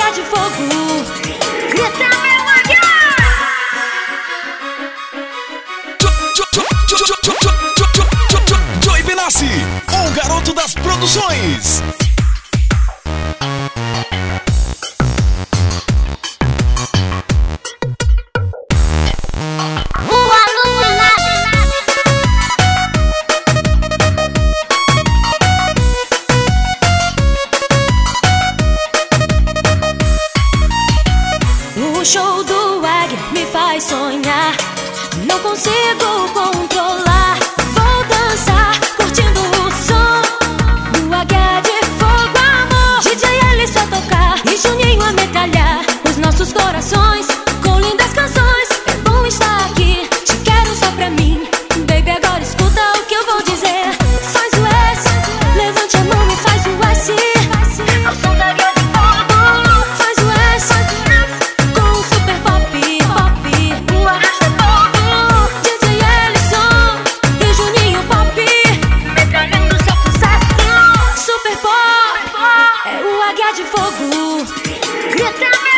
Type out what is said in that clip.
Águia de Fogo. Grita, meu águia! Joey Benassi, o garoto das produções. O show do Águia me faz sonhar, não consigo controlar. Vou dançar, curtindo o som do Águia de Fogo, amor. DJ ele só tocar e Juninho a metralhar os nossos corações com lindas canções. É bom estar aqui, te quero só pra mim. Baby, agora escuta o que eu vou dizer. Faz o S, levante a mão e faz o S ao som da Águia de Fogo. Faz o S com o super pop, o Águia de Fogo. DJ Ellison e Juninho Pop, metralhando seu sucesso. Super pop é o Águia de Fogo. Grita,